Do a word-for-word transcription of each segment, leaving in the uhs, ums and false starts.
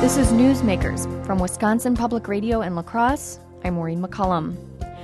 This is Newsmakers from Wisconsin Public Radio in La Crosse. I'm Maureen McCullum.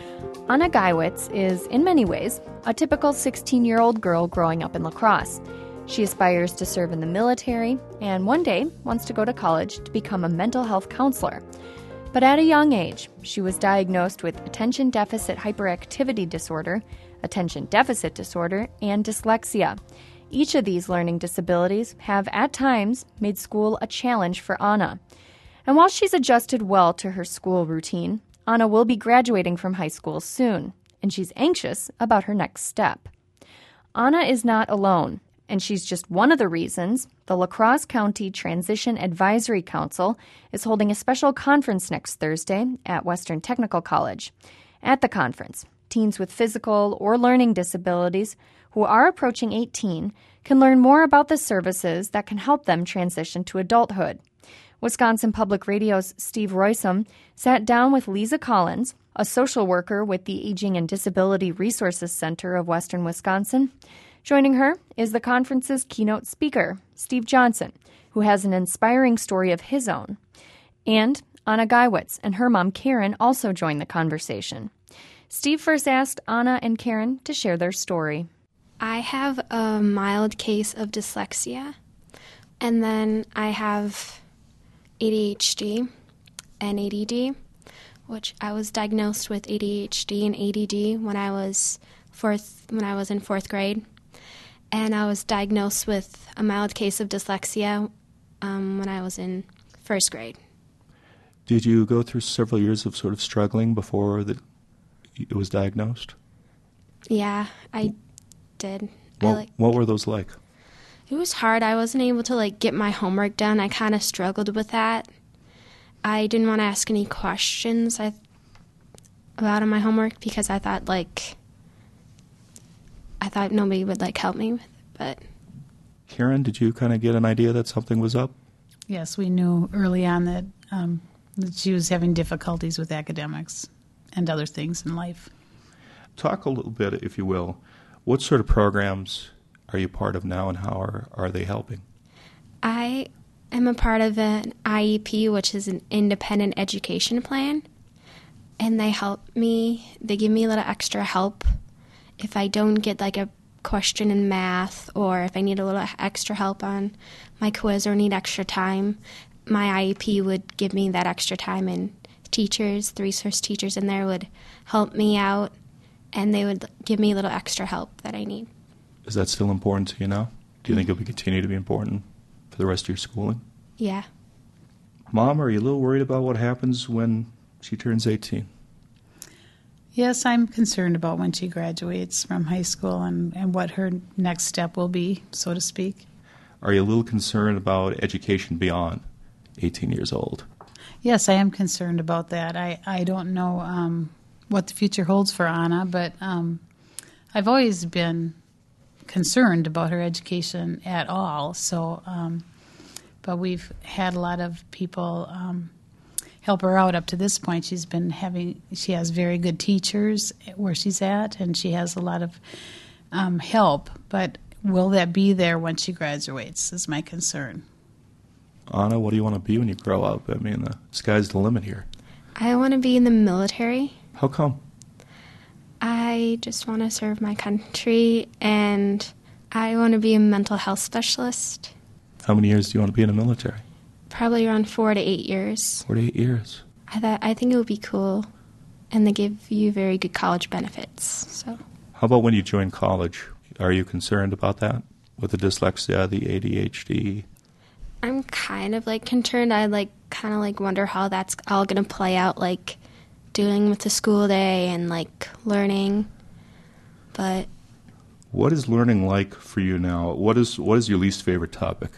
Anna Geiwitz is, in many ways, a typical sixteen-year-old girl growing up in La Crosse. She aspires to serve in the military and one day wants to go to college to become a mental health counselor. But at a young age, she was diagnosed with attention deficit hyperactivity disorder, attention deficit disorder, and dyslexia. Each of these learning disabilities have, at times, made school a challenge for Anna. And while she's adjusted well to her school routine, Anna will be graduating from high school soon, and she's anxious about her next step. Anna is not alone, and she's just one of the reasons the La Crosse County Transition Advisory Council is holding a special conference next Thursday at Western Technical College. At the conference, teens with physical or learning disabilities who are approaching eighteen can learn more about the services that can help them transition to adulthood. Wisconsin Public Radio's Steve Roysum sat down with Lisa Collins, a social worker with the Aging and Disability Resources Center of Western Wisconsin. Joining her is the conference's keynote speaker, Steve Johnson, who has an inspiring story of his own. And Anna Geiwitz and her mom, Karen, also joined the conversation. Steve first asked Anna and Karen to share their story. I have a mild case of dyslexia, and then I have A D H D and A D D, which I was diagnosed with A D H D and A D D when I was fourth when I was in fourth grade, and I was diagnosed with a mild case of dyslexia um, when I was in first grade. Did you go through several years of sort of struggling before the, it was diagnosed? Yeah, I did. What, I, like, what were those like? It was hard. I wasn't able to like get my homework done. I kind of struggled with that. I didn't want to ask any questions I, about my homework because I thought like I thought nobody would like help me with it. But Karen, did you kind of get an idea that something was up? Yes, we knew early on that, um, that she was having difficulties with academics and other things in life. Talk a little bit, if you will. What sort of programs are you part of now, and how are, are they helping? I am a part of an I E P, which is an independent education plan, and they help me. They give me a little extra help if I don't get like a question in math, or if I need a little extra help on my quiz or need extra time. My I E P would give me that extra time, and teachers, the resource teachers in there would help me out, and they would give me a little extra help that I need. Is that still important to you now? Do you think it will continue to be important for the rest of your schooling? Yeah. Mom, are you a little worried about what happens when she turns eighteen? Yes, I'm concerned about when she graduates from high school and, and what her next step will be, so to speak. Are you a little concerned about education beyond eighteen years old? Yes, I am concerned about that. I, I don't know um, what the future holds for Anna, but um, I've always been concerned about her education at all. So, um, but we've had a lot of people um, help her out up to this point. She's been having, she has very good teachers where she's at, and she has a lot of um, help. But will that be there when she graduates is my concern. Anna, what do you want to be when you grow up? I mean, the sky's the limit here. I want to be in the military. How come? I just want to serve my country, and I want to be a mental health specialist. How many years do you want to be in the military? Probably around four to eight years. Four to eight years. I thought I think it would be cool, and they give you very good college benefits. So. How about when you join college? Are you concerned about that with the dyslexia, the A D H D? I'm kind of like concerned. I like kind of like wonder how that's all going to play out, like dealing with the school day and like learning. But what is learning like for you now? What is what is your least favorite topic?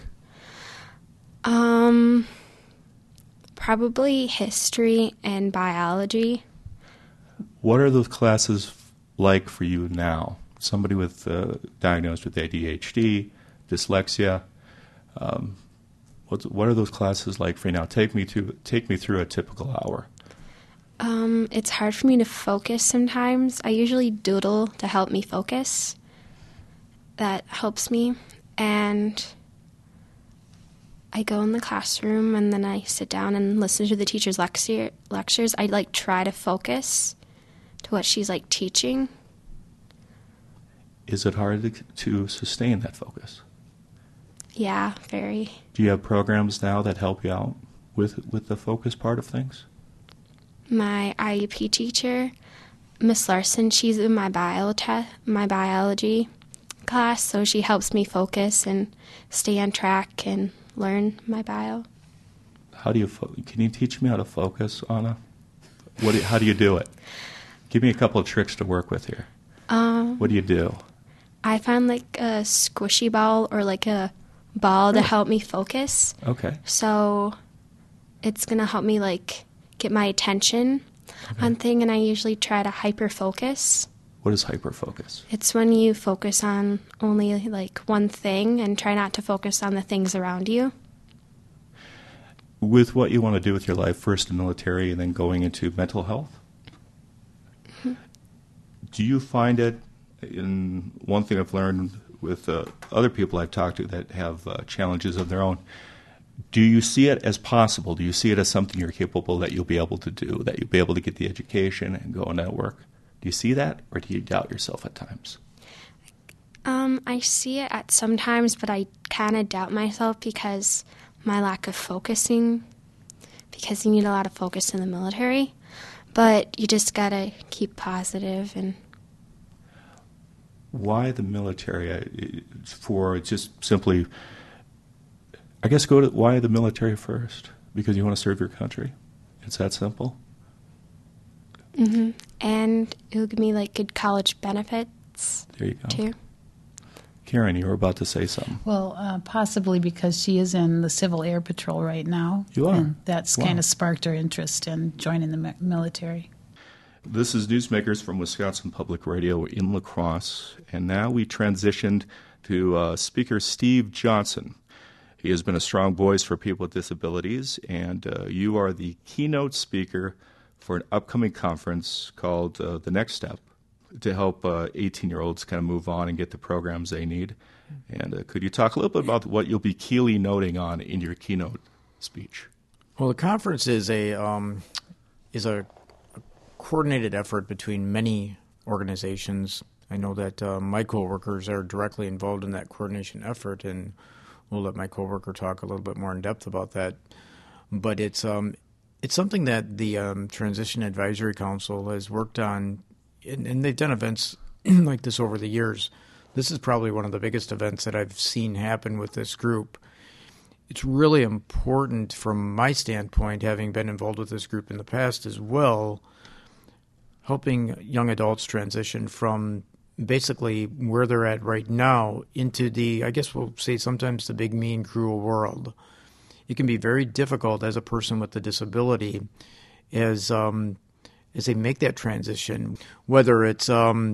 Um, probably history and biology. What are those classes like for you now? Somebody with uh, diagnosed with A D H D, dyslexia. Um, what what are those classes like for you now? Take me to take me through a typical hour. Um, it's hard for me to focus sometimes. I usually doodle to help me focus. That helps me. And I go in the classroom and then I sit down and listen to the teacher's lecture, lectures. I like try to focus to what she's like teaching. Is it hard to, to sustain that focus? Yeah, very. Do you have programs now that help you out with with the focus part of things? My I E P teacher, Miss Larson, she's in my bio te- my biology class, so she helps me focus and stay on track and learn my bio. How do you fo- can you teach me how to focus, Anna? What do you, how do you do it? Give me a couple of tricks to work with here. Um, what do you do? I find like a squishy ball or like a ball to help me focus. Okay. So it's gonna help me like get my attention Okay. on thing, and I usually try to hyper focus. What is hyperfocus? It's when you focus on only like one thing and try not to focus on the things around you. With what you want to do with your life, first the military and then going into mental health, mm-hmm. do you find it, in one thing I've learned with uh, other people I've talked to that have uh, challenges of their own, do you see it as possible? Do you see it as something you're capable that you'll be able to do, that you'll be able to get the education and go and network? Do you see that, or do you doubt yourself at times? Um, I see it at some times, but I kind of doubt myself because my lack of focusing, because you need a lot of focus in the military. But you just got to keep positive. And why the military? For just simply, I guess go to why the military first? Because you want to serve your country? It's that simple? Mm-hmm. And it'll give me like good college benefits. There you go. Too. Karen, you were about to say something. Well, uh, possibly because she is in the Civil Air Patrol right now. You are? And that's Wow. kind of sparked her interest in joining the mi- military. This is Newsmakers from Wisconsin Public Radio in La Crosse, and now we transitioned to uh, Speaker Steve Johnson. He has been a strong voice for people with disabilities, and uh, you are the keynote speaker for an upcoming conference called uh, The Next Step, to help uh, eighteen-year-olds kind of move on and get the programs they need. And uh, could you talk a little bit about what you'll be keenly noting on in your keynote speech? Well, the conference is a um, is a coordinated effort between many organizations. I know that uh, my coworkers are directly involved in that coordination effort, and we'll let my coworker talk a little bit more in depth about that. But it's um, it's something that the um, Transition Advisory Council has worked on. And, and they've done events like this over the years. This is probably one of the biggest events that I've seen happen with this group. It's really important from my standpoint, having been involved with this group in the past as well, helping young adults transition from basically where they're at right now into the, I guess we'll say sometimes the big, mean, cruel world. It can be very difficult as a person with a disability as um, as they make that transition, whether it's um,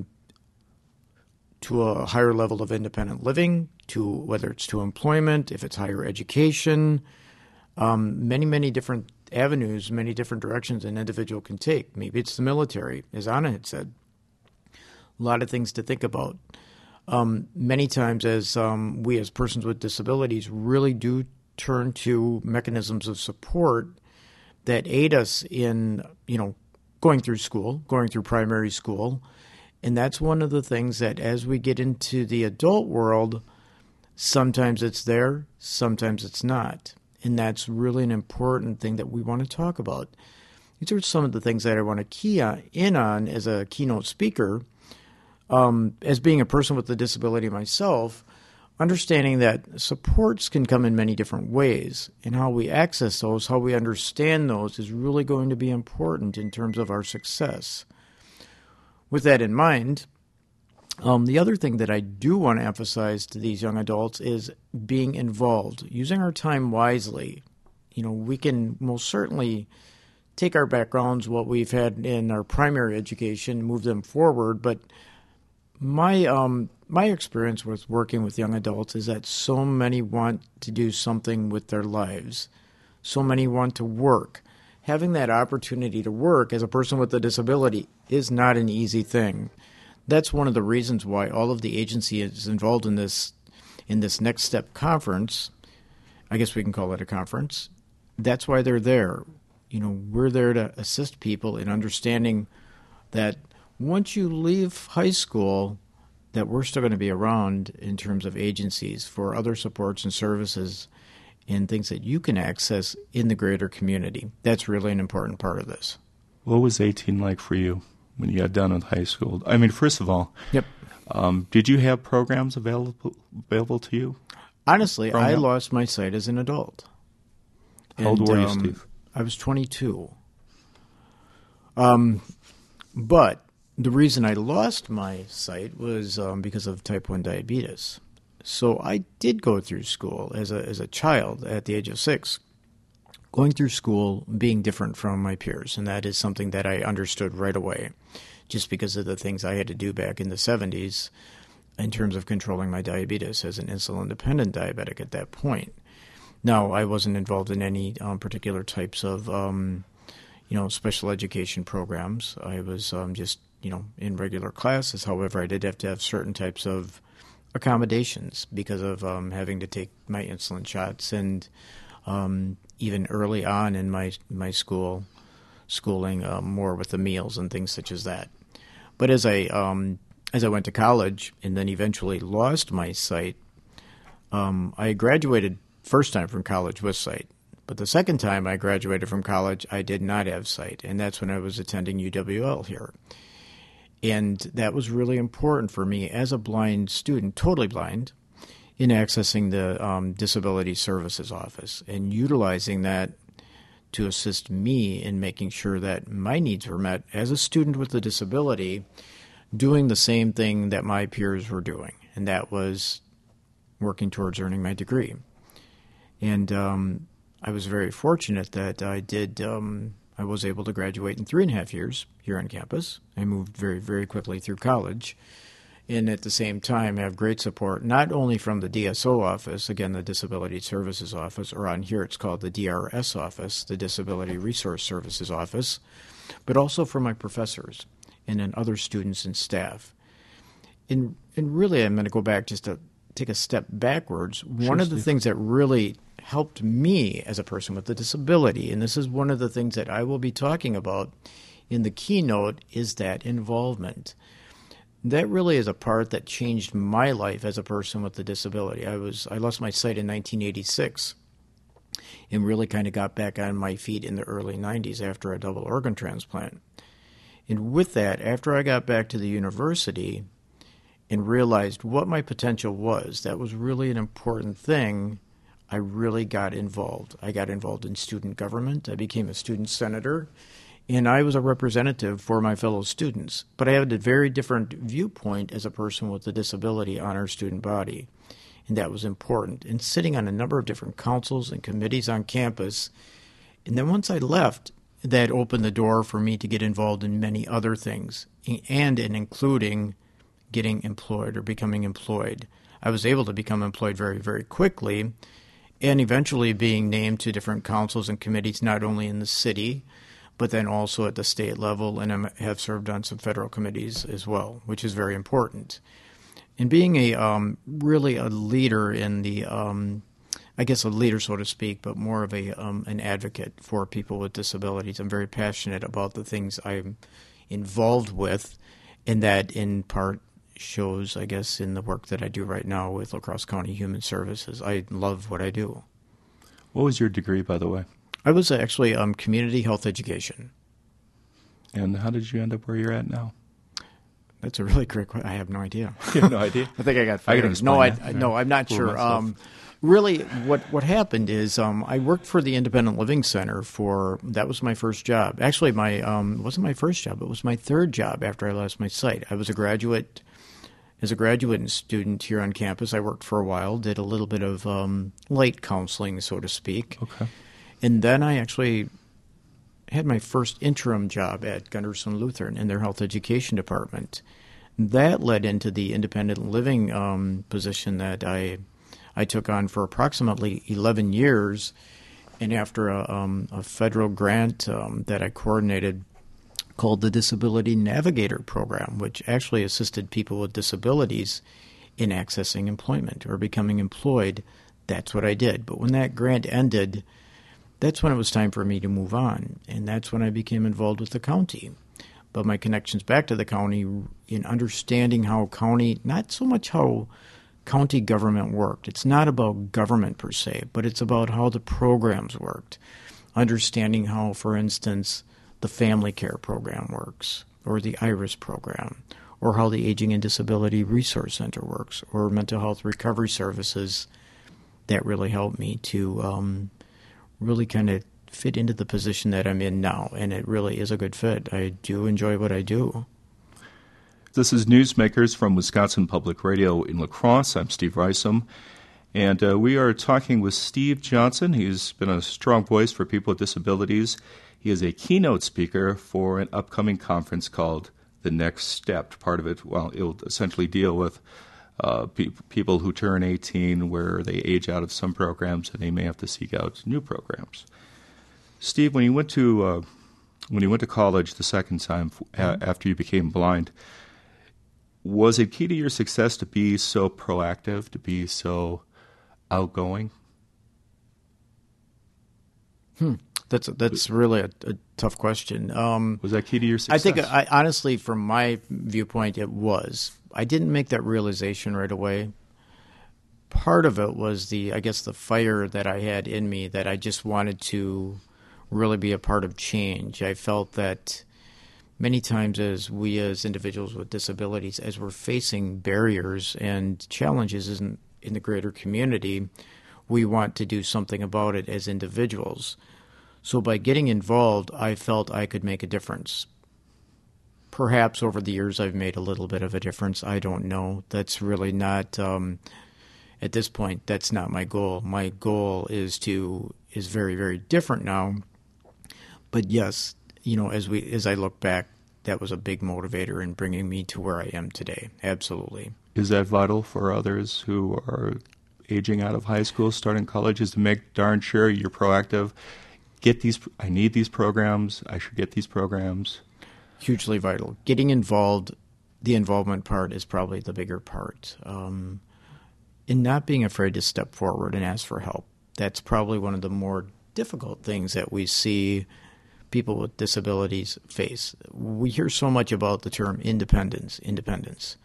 to a higher level of independent living, to whether it's to employment, if it's higher education, um, many, many different avenues, many different directions an individual can take. Maybe it's the military, as Anna had said. A lot of things to think about. Um, many times as um, we as persons with disabilities really do turn to mechanisms of support that aid us in, you know, going through school, going through primary school. And that's one of the things that as we get into the adult world, sometimes it's there, sometimes it's not. And that's really an important thing that we want to talk about. These are some of the things that I want to key in on as a keynote speaker. Um, as being a person with a disability myself, understanding that supports can come in many different ways, and how we access those, how we understand those is really going to be important in terms of our success. With that in mind, um, the other thing that I do want to emphasize to these young adults is being involved, using our time wisely. You know, we can most certainly take our backgrounds, what we've had in our primary education, move them forward, but My um my experience with working with young adults is that so many want to do something with their lives. So many want to work. Having that opportunity to work as a person with a disability is not an easy thing. That's one of the reasons why all of the agency is involved in this in this Next Step conference. I guess we can call it a conference. That's why they're there. You know, we're there to assist people in understanding that once you leave high school, that we're still going to be around in terms of agencies for other supports and services and things that you can access in the greater community. That's really an important part of this. What was eighteen like for you when you got done with high school? I mean, first of all, Yep. um, did you have programs available available to you? Honestly, Growing I up? lost my sight as an adult. How old And, were you, um, Steve? I was twenty-two. Um, but the reason I lost my sight was um, because of type one diabetes. So I did go through school as a as a child at the age of six, going through school being different from my peers, and that is something that I understood right away, just because of the things I had to do back in the seventies in terms of controlling my diabetes as an insulin-dependent diabetic at that point. Now, I wasn't involved in any um, particular types of, um, you know, special education programs. I was um, just, you know, in regular classes. However, I did have to have certain types of accommodations because of um, having to take my insulin shots, and um, even early on in my my school schooling, um, more with the meals and things such as that. But as I um, as I went to college and then eventually lost my sight, um, I graduated first time from college with sight. But the second time I graduated from college, I did not have sight, and that's when I was attending U W L here. And that was really important for me as a blind student, totally blind, in accessing the um, Disability Services Office and utilizing that to assist me in making sure that my needs were met as a student with a disability, doing the same thing that my peers were doing, and that was working towards earning my degree. And um, I was very fortunate that I did. Um, I was able to graduate in three and a half years here on campus. I moved very, very quickly through college, and at the same time have great support, not only from the D S O office, again, the Disability Services Office, or on here it's called the D R S office, the Disability Resource Services Office, but also from my professors and then other students and staff. And, and really, I'm going to go back just to take a step backwards. Sure, one of the Steve. things that really helped me as a person with a disability, and this is one of the things that I will be talking about in the keynote, is that involvement. That really is a part that changed my life as a person with a disability. I was I lost my sight in nineteen eighty-six and really kind of got back on my feet in the early nineties after a double organ transplant. And with that, after I got back to the university and realized what my potential was, that was really an important thing, I really got involved. I got involved in student government. I became a student senator, and I was a representative for my fellow students. But I had a very different viewpoint as a person with a disability on our student body, and that was important. And sitting on a number of different councils and committees on campus, and then once I left, that opened the door for me to get involved in many other things, and in including getting employed or becoming employed. I was able to become employed very, very quickly, and eventually being named to different councils and committees, not only in the city, but then also at the state level, and I have served on some federal committees as well, which is very important. And being a um, really a leader in the, um, I guess a leader, so to speak, but more of a um, an advocate for people with disabilities. I'm very passionate about the things I'm involved with, and that in part shows, I guess, in the work that I do right now with La Crosse County Human Services. I love what I do. What was your degree, by the way? I was actually um, community health education. And how did you end up where you're at now? That's a really great question. I have no idea. You have no idea? I think I got I fired. can explain no, I, that. I, no, I'm not Fool sure. myself. Um, really, what what happened is um, I worked for the Independent Living Center for, that was my first job. Actually, my um, it wasn't my first job. It was my third job after I lost my sight. I was a graduate. As a graduate and student here on campus, I worked for a while, did a little bit of um, light counseling, so to speak. Okay. And then I actually had my first interim job at Gunderson Lutheran in their health education department. That led into the independent living um, position that I I took on for approximately eleven years. And after a, um, a federal grant um, that I coordinated called the Disability Navigator Program, which actually assisted people with disabilities in accessing employment or becoming employed, that's what I did. But when that grant ended, that's when it was time for me to move on, and that's when I became involved with the county. But my connections back to the county in understanding how county, not so much how county government worked. It's not about government per se, but it's about how the programs worked. Understanding how, for instance, the family care program works, or the IRIS program, or how the Aging and Disability Resource Center works, or mental health recovery services. That really helped me to um, really kind of fit into the position that I'm in now, and it really is a good fit. I do enjoy what I do. This is Newsmakers from Wisconsin Public Radio in La Crosse. I'm Steve Rysam, and uh, we are talking with Steve Johnson. He's been a strong voice for people with disabilities. He is a keynote speaker for an upcoming conference called The Next Step. Part of it, well, it will essentially deal with uh, pe- people who turn eighteen where they age out of some programs and they may have to seek out new programs. Steve, when you went to uh, when you went to college the second time mm-hmm. a- after you became blind, was it key to your success to be so proactive, to be so outgoing? Hmm. That's that's really a, a tough question. Um, was that key to your success? I think, I, honestly, from my viewpoint, it was. I didn't make that realization right away. Part of it was the, I guess, the fire that I had in me that I just wanted to really be a part of change. I felt that many times as we as individuals with disabilities, as we're facing barriers and challenges in, in the greater community, we want to do something about it as individuals. So by getting involved, I felt I could make a difference. Perhaps over the years I've made a little bit of a difference. I don't know. That's really not, um, at this point, that's not my goal. My goal is to is very, very different now. But yes, you know, as we as I look back, that was a big motivator in bringing me to where I am today. Absolutely. Is that vital for others who are aging out of high school, starting college, is to make darn sure you're proactive? Get these. I need these programs. I should get these programs. Hugely vital. Getting involved, the involvement part is probably the bigger part. Um, in not being afraid to step forward and ask for help. That's probably one of the more difficult things that we see people with disabilities face. We hear so much about the term independence, independence.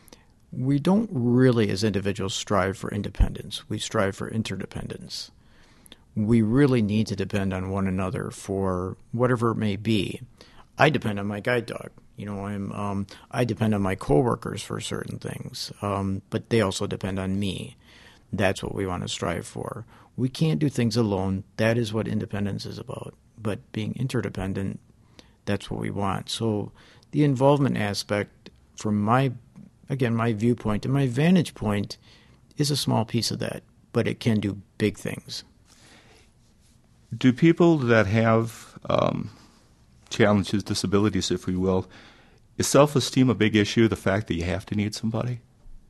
We don't really, as individuals, strive for independence. We strive for interdependence. We really need to depend on one another for whatever it may be. I depend on my guide dog. You know, I'm um, I depend on my coworkers for certain things, um, but they also depend on me. That's what we want to strive for. We can't do things alone. That is what independence is about. But being interdependent, that's what we want. So the involvement aspect, from my, again, my viewpoint and my vantage point, is a small piece of that, but it can do big things. Do people that have um, challenges, disabilities, if we will, is self-esteem a big issue, the fact that you have to need somebody?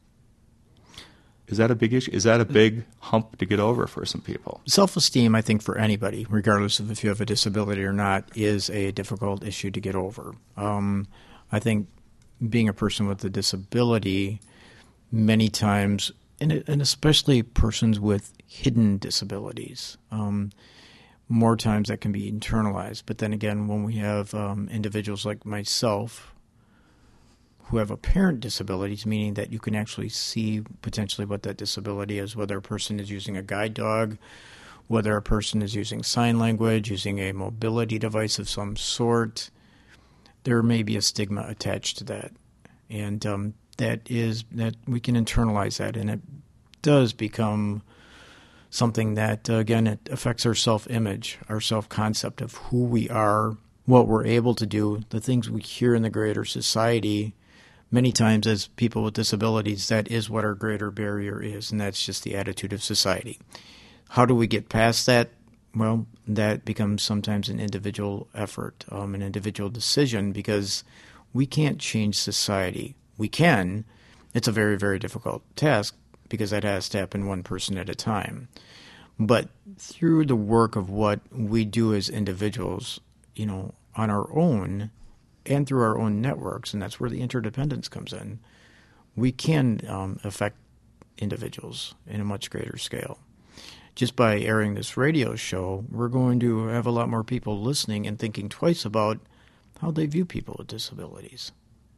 Is that a big issue? Is that a big hump to get over for some people? Self-esteem, I think, for anybody, regardless of if you have a disability or not, is a difficult issue to get over. Um, I think being a person with a disability, many times, and, and especially persons with hidden disabilities, um, more times that can be internalized. But then again, when we have um, individuals like myself who have apparent disabilities, meaning that you can actually see potentially what that disability is, whether a person is using a guide dog, whether a person is using sign language, using a mobility device of some sort, there may be a stigma attached to that. And um, that is that we can internalize that, and it does become something that, uh, again, it affects our self-image, our self-concept of who we are, what we're able to do, the things we hear in the greater society. Many times as people with disabilities, that is what our greater barrier is, and that's just the attitude of society. How do we get past that? Well, that becomes sometimes an individual effort, um, an individual decision, because we can't change society. We can. It's a very, very difficult task because that has to happen one person at a time. But through the work of what we do as individuals, you know, on our own, and through our own networks, and that's where the interdependence comes in, we can um, affect individuals in a much greater scale. just by airing this radio show, we're going to have a lot more people listening and thinking twice about how they view people with disabilities.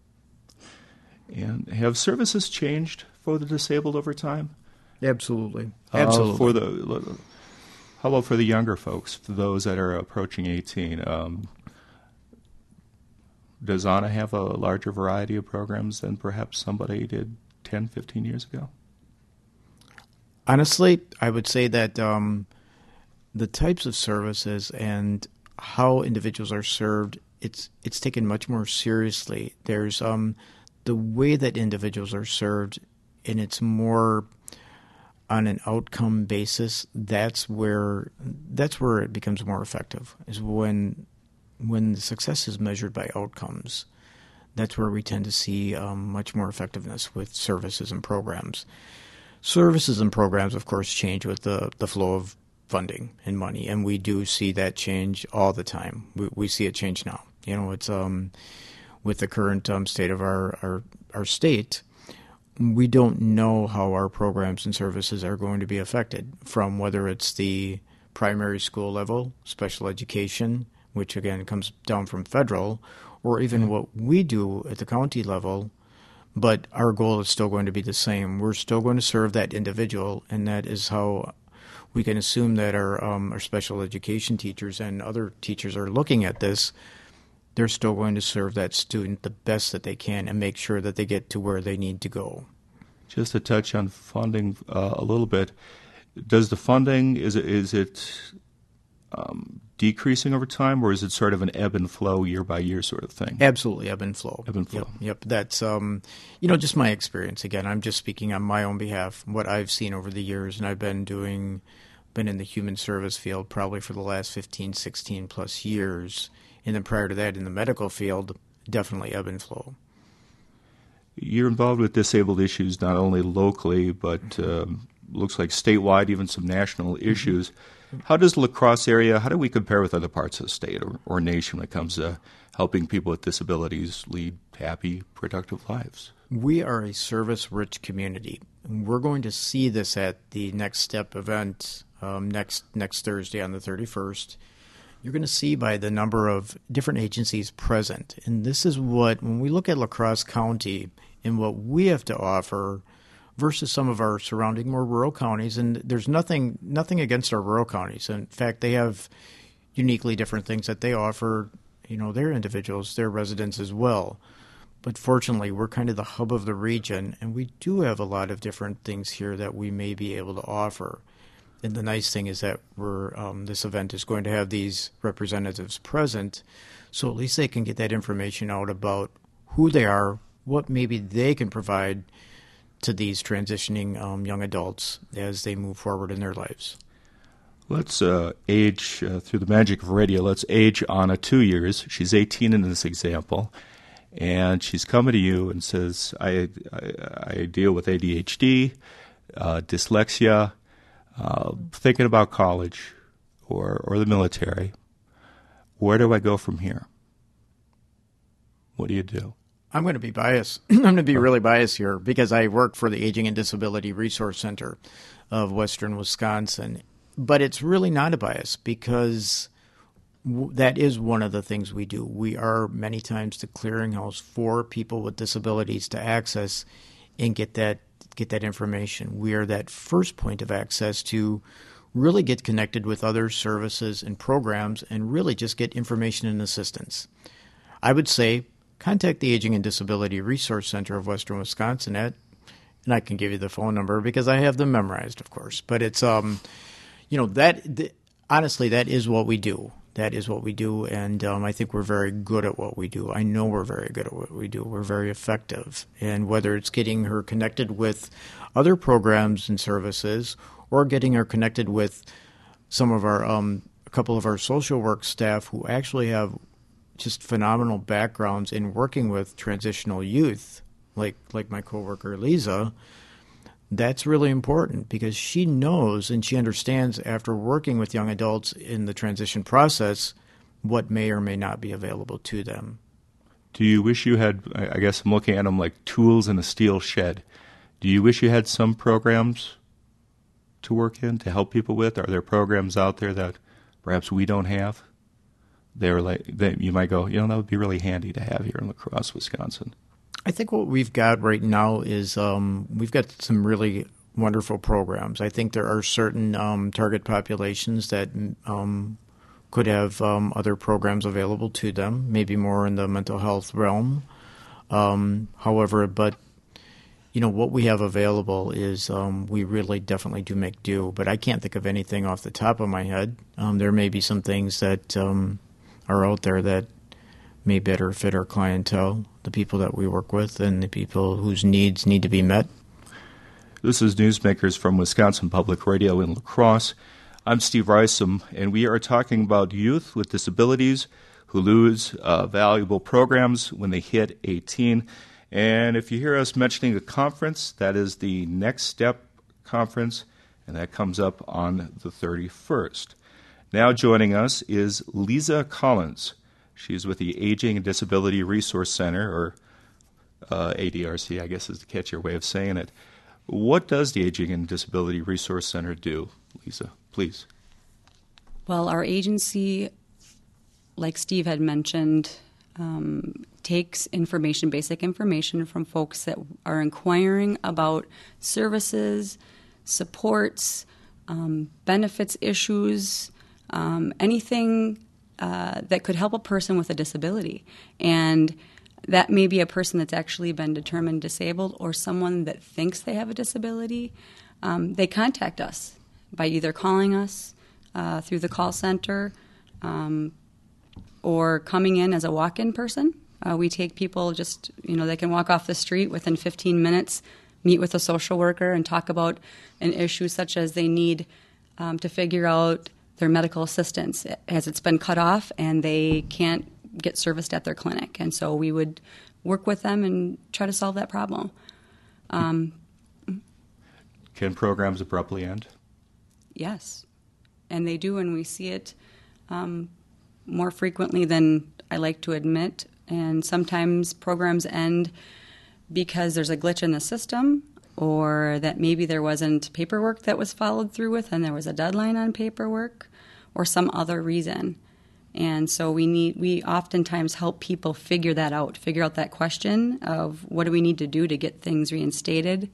And have services changed for the disabled over time? Absolutely. Uh, Absolutely. For the, how about for the younger folks, for those that are approaching eighteen? Um, does ANA have a larger variety of programs than perhaps somebody did ten, fifteen years ago? Honestly, I would say that um, the types of services and how individuals are served, it's it's taken much more seriously. There's um, the way that individuals are served, and it's more on an outcome basis. That's where that's where it becomes more effective. Is when when the success is measured by outcomes. That's where we tend to see um, much more effectiveness with services and programs. Services and programs, of course, change with the, the flow of funding and money, and we do see that change all the time. We, we see it change now. You know, it's um, with the current um, state of our, our our state, we don't know how our programs and services are going to be affected, from whether it's the primary school level, special education, which again comes down from federal, or even mm-hmm. what we do at the county level. But our goal is still going to be the same. We're still going to serve that individual, and that is how we can assume that our um, our special education teachers and other teachers are looking at this. They're still going to serve that student the best that they can and make sure that they get to where they need to go. Just to touch on funding uh, a little bit, does the funding, is it, is it um, decreasing over time, or is it sort of an ebb and flow year by year sort of thing? Absolutely, ebb and flow. Ebb and flow. Yep, yep. That's, um, you know, just my experience. Again, I'm just speaking on my own behalf, what I've seen over the years, and I've been doing, been in the human service field probably for the last fifteen, sixteen plus years. And then prior to that, in the medical field, definitely ebb and flow. You're involved with disabled issues not only locally, but um, looks like statewide, even some national issues. How does the La Crosse area, how do we compare with other parts of the state or, or nation when it comes to helping people with disabilities lead happy, productive lives? We are a service-rich community. We're going to see this at the Next Step event um, next next Thursday on the thirty-first. You're going to see by the number of different agencies present. And this is what, when we look at La Crosse County and what we have to offer versus some of our surrounding more rural counties, and there's nothing nothing against our rural counties. In fact, they have uniquely different things that they offer, you know, their individuals, their residents as well. But fortunately, we're kind of the hub of the region, and we do have a lot of different things here that we may be able to offer. And the nice thing is that we're um, this event is going to have these representatives present, so at least they can get that information out about who they are, what maybe they can provide to these transitioning um, young adults as they move forward in their lives. Let's uh, age, uh, through the magic of radio, let's age Anna two years. She's eighteen in this example, and she's coming to you and says, I, I, I deal with A D H D, uh, dyslexia, Uh, thinking about college or, or the military. Where do I go from here? What do you do? I'm going to be biased. I'm going to be really biased here because I work for the Aging and Disability Resource Center of Western Wisconsin. But it's really not a bias because w- that is one of the things we do. We are many times the clearinghouse for people with disabilities to access and get that get that information. We are that first point of access to really get connected with other services and programs and really just get information and assistance. I would say contact the Aging and Disability Resource Center of Western Wisconsin at, and I can give you the phone number because I have them memorized, of course. But it's, um, you know, that th- honestly, that is what we do. That is what we do, and um, I think we're very good at what we do. I know we're very good at what we do. We're very effective. And whether it's getting her connected with other programs and services or getting her connected with some of our, um, a couple of our social work staff who actually have just phenomenal backgrounds in working with transitional youth, like like my coworker Lisa, that's really important because she knows and she understands after working with young adults in the transition process what may or may not be available to them. Do you wish you had, I guess I'm looking at them like tools in a steel shed. Do you wish you had some programs to work in, to help people with? Are there programs out there that perhaps we don't have? They're like that you might go, you know, that would be really handy to have here in La Crosse, Wisconsin. I think what we've got right now is um, we've got some really wonderful programs. I think there are certain um, target populations that um, could have um, other programs available to them, maybe more in the mental health realm. Um, however, but you know what we have available is um, we really definitely do make do. But I can't think of anything off the top of my head. Um, there may be some things that um, are out there that may better fit our clientele, the people that we work with, and the people whose needs need to be met. This is Newsmakers from Wisconsin Public Radio in La Crosse. I'm Steve Rysam, and we are talking about youth with disabilities who lose uh, valuable programs when they hit eighteen. And if you hear us mentioning a conference, that is the Next Step Conference, and that comes up on the thirty-first. Now joining us is Lisa Collins. She's with the Aging and Disability Resource Center, or uh, A D R C, I guess is the catchier way of saying it. What does the Aging and Disability Resource Center do, Lisa? Please. Well, our agency, like Steve had mentioned, um, takes information, basic information from folks that are inquiring about services, supports, um, benefits issues, um, anything uh, that could help a person with a disability. And that may be a person that's actually been determined disabled or someone that thinks they have a disability. Um, they contact us by either calling us uh, through the call center um, or coming in as a walk-in person. Uh, we take people just, you know, they can walk off the street within fifteen minutes, meet with a social worker and talk about an issue such as they need um, to figure out their medical assistance as it's been cut off and they can't get serviced at their clinic. And so we would work with them and try to solve that problem. Um, Can programs abruptly end? Yes. And they do, and we see it um, more frequently than I like to admit. And sometimes programs end because there's a glitch in the system, or that maybe there wasn't paperwork that was followed through with and there was a deadline on paperwork, or some other reason. And so we need we oftentimes help people figure that out, figure out that question of what do we need to do to get things reinstated,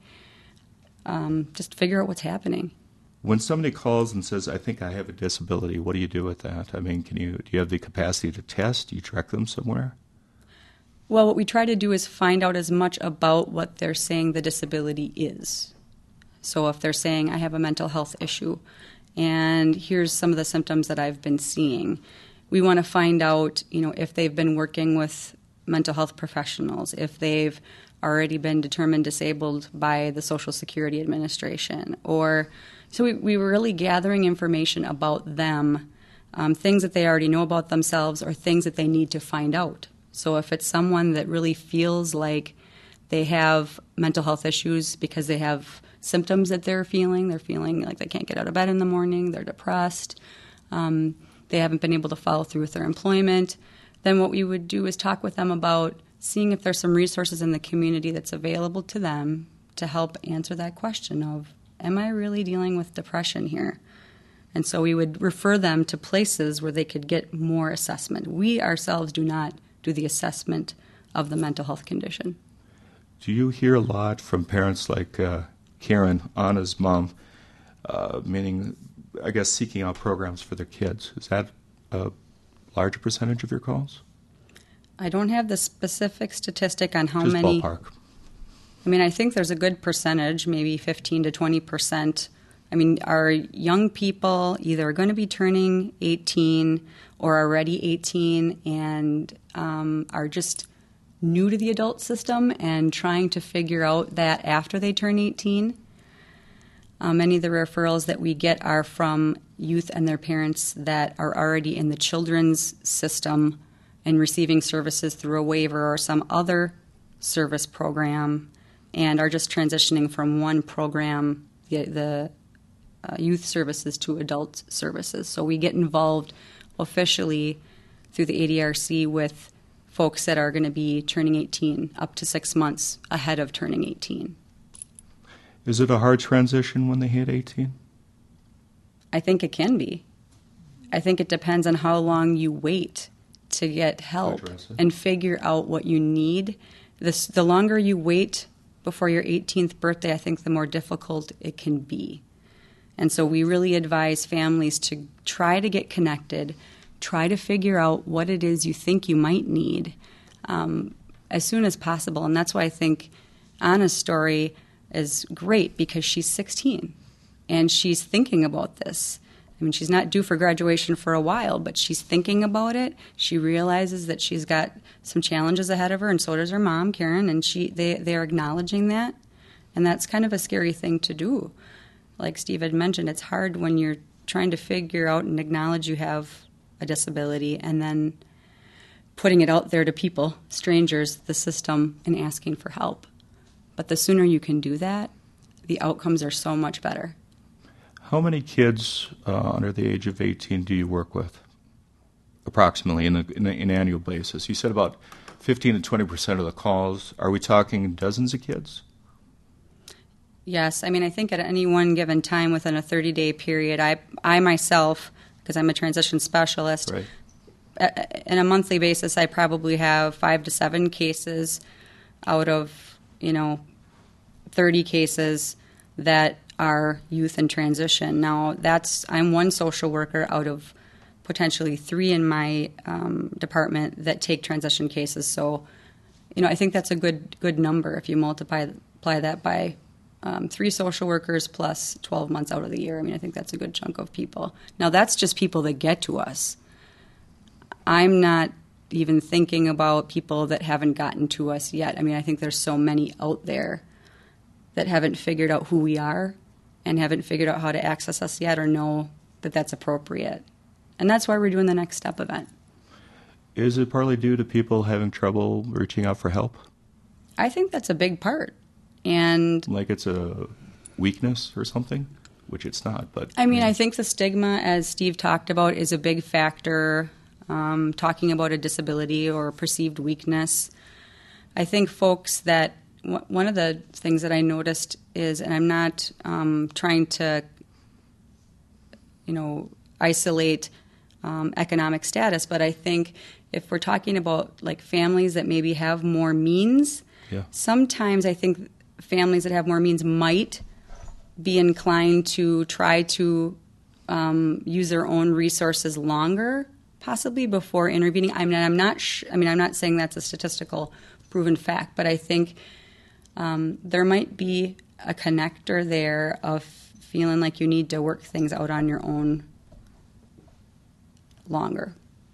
um, just figure out what's happening. When somebody calls and says, I think I have a disability, what do you do with that? I mean, can you do you have the capacity to test? Do you track them somewhere? Well, what we try to do is find out as much about what they're saying the disability is. So if they're saying, I have a mental health issue, and here's some of the symptoms that I've been seeing, we want to find out, you know, if they've been working with mental health professionals, if they've already been determined disabled by the Social Security Administration, or so we, we were really gathering information about them, um, things that they already know about themselves or things that they need to find out. So if it's someone that really feels like they have mental health issues because they have symptoms that they're feeling, they're feeling like they can't get out of bed in the morning, they're depressed, um, they haven't been able to follow through with their employment, then what we would do is talk with them about seeing if there's some resources in the community that's available to them to help answer that question of, am I really dealing with depression here? And so we would refer them to places where they could get more assessment. We ourselves do not do the assessment of the mental health condition. Do you hear a lot from parents like uh, Karen, Anna's mom, uh, meaning, I guess, seeking out programs for their kids? Is that a larger percentage of your calls? I don't have the specific statistic on how Just many. ballpark. I mean, I think there's a good percentage, maybe fifteen to twenty percent. I mean, our young people either are going to be turning eighteen or already eighteen and um, are just new to the adult system and trying to figure out that after they turn eighteen. Uh, many of the referrals that we get are from youth and their parents that are already in the children's system and receiving services through a waiver or some other service program and are just transitioning from one program, the, the uh, youth services, to adult services. So we get involved officially through the A D R C with folks that are going to be turning eighteen up to six months ahead of turning eighteen. Is it a hard transition when they hit eighteen? I think it can be. I think it depends on how long you wait to get help and figure out what you need. This, the longer you wait before your eighteenth birthday, I think the more difficult it can be. And so we really advise families to try to get connected, try to figure out what it is you think you might need um, as soon as possible. And that's why I think Anna's story is great, because she's sixteen and she's thinking about this. I mean, she's not due for graduation for a while, but she's thinking about it. She realizes that she's got some challenges ahead of her, and so does her mom, Karen, and she they, they're acknowledging that. And that's kind of a scary thing to do. Like Steve had mentioned, it's hard when you're trying to figure out and acknowledge you have a disability and then putting it out there to people, strangers, the system, and asking for help. But the sooner you can do that, the outcomes are so much better. How many kids uh, under the age of eighteen do you work with, approximately, in, a, in a, an annual basis? You said about fifteen to twenty percent of the calls. Are we talking dozens of kids? Yes. I mean, I think at any one given time within a thirty-day period, I, I myself, because I'm a transition specialist, right. in a monthly basis, I probably have five to seven cases out of, you know, thirty cases that are youth in transition. Now, that's I'm one social worker out of potentially three in my um, department that take transition cases. So, you know, I think that's a good good number if you multiply multiply that by um, three social workers plus twelve months out of the year. I mean, I think that's a good chunk of people. Now, that's just people that get to us. I'm not even thinking about people that haven't gotten to us yet. I mean, I think there's so many out there that haven't figured out who we are and haven't figured out how to access us yet or know that that's appropriate. And that's why we're doing the Next Step event. Is it partly due to people having trouble reaching out for help? I think that's a big part. And like it's a weakness or something, which it's not. But I mean, I think the stigma, as Steve talked about, is a big factor. Um, talking about a disability or a perceived weakness. I think folks that one of the things that I noticed is, and I'm not um, trying to, you know, isolate um, economic status, but I think if we're talking about like families that maybe have more means, yeah. sometimes I think families that have more means might be inclined to try to um, use their own resources longer, possibly before intervening. I mean, I'm not. Sh- I mean, I'm not saying that's a statistical proven fact, but I think um, there might be a connector there of feeling like you need to work things out on your own longer.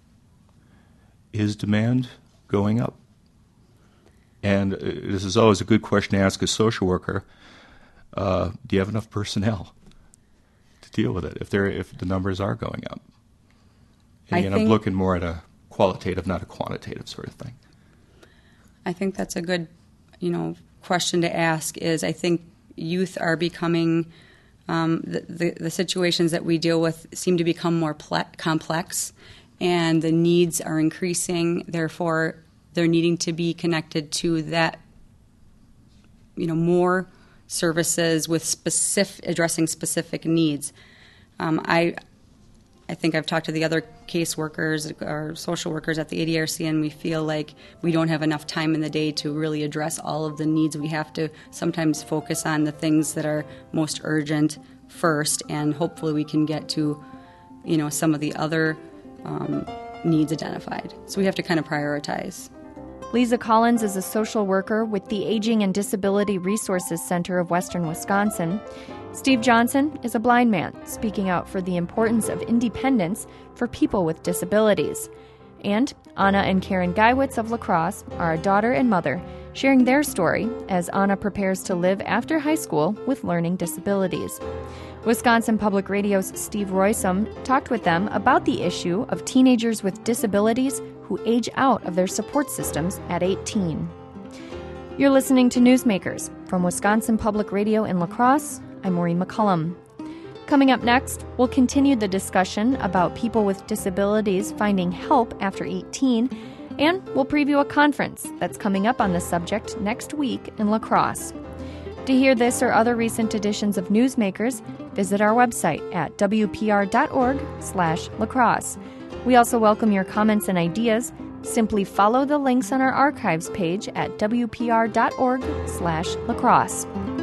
Is demand going up? And uh, this is always a good question to ask a social worker. Uh, do you have enough personnel to deal with it if they're if the numbers are going up? And again, I'm looking more at a qualitative, not a quantitative sort of thing. I think that's a good, you know, question to ask. Is I think youth are becoming um, the, the the situations that we deal with seem to become more ple- complex, and the needs are increasing. Therefore, they're needing to be connected to that, you know, more services with specific addressing specific needs. Um, I. I think I've talked to the other caseworkers or social workers at the A D R C, and we feel like we don't have enough time in the day to really address all of the needs. We have to sometimes focus on the things that are most urgent first, and hopefully we can get to, you know, some of the other um, needs identified. So we have to kind of prioritize. Lisa Collins is a social worker with the Aging and Disability Resources Center of Western Wisconsin. Steve Johnson is a blind man speaking out for the importance of independence for people with disabilities. And Anna and Karen Geiwitz of La Crosse are a daughter and mother, sharing their story as Anna prepares to live after high school with learning disabilities. Wisconsin Public Radio's Steve Roysum talked with them about the issue of teenagers with disabilities who age out of their support systems at eighteen. You're listening to Newsmakers from Wisconsin Public Radio in La Crosse. I'm Maureen McCullum. Coming up next, we'll continue the discussion about people with disabilities finding help after eighteen, and we'll preview a conference that's coming up on the subject next week in La Crosse. To hear this or other recent editions of Newsmakers, visit our website at w p r dot org slash lacrosse. We also welcome your comments and ideas. Simply follow the links on our archives page at w p r dot org slash lacrosse.